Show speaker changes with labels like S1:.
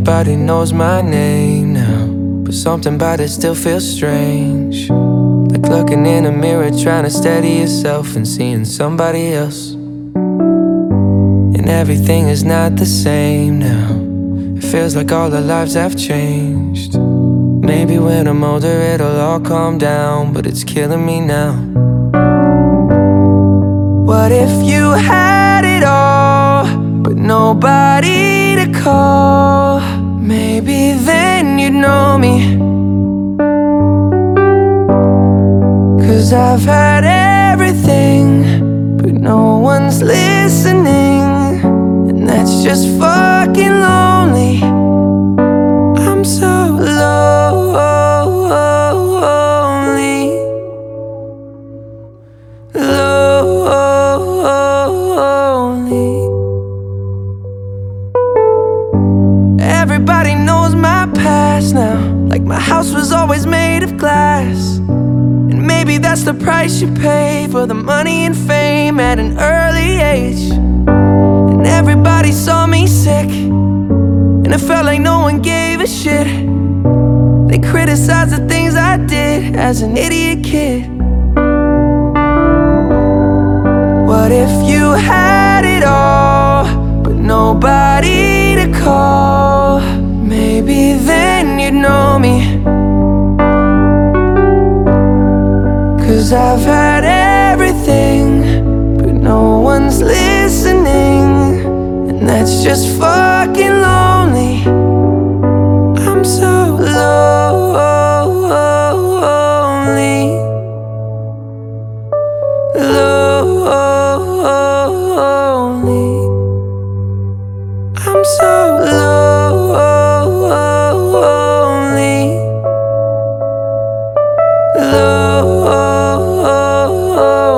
S1: Everybody knows my name now, but something about it still feels strange. Like looking in a mirror, trying to steady yourself and seeing somebody else. And everything is not the same now. It feels like all our lives have changed. Maybe when I'm older it'll all calm down, but it's killing me now. What if you had it all, but nobody to call? Maybe then you'd know me. 'Cause I've had everything, but no one's listening, and that's just fucking lonely. I'm so lonely, lonely. Everybody knows my past now, like my house was always made of glass. And maybe that's the price you pay for the money and fame at an early age. And everybody saw me sick, and it felt like no one gave a shit. They criticized the things I did as an idiot kid. What if you had it all, but nobody to call? Maybe then you'd know me. 'Cause I've had everything, but no one's listening, and that's just fucking lonely. I'm so lonely, lonely. I'm so lonely, lonely.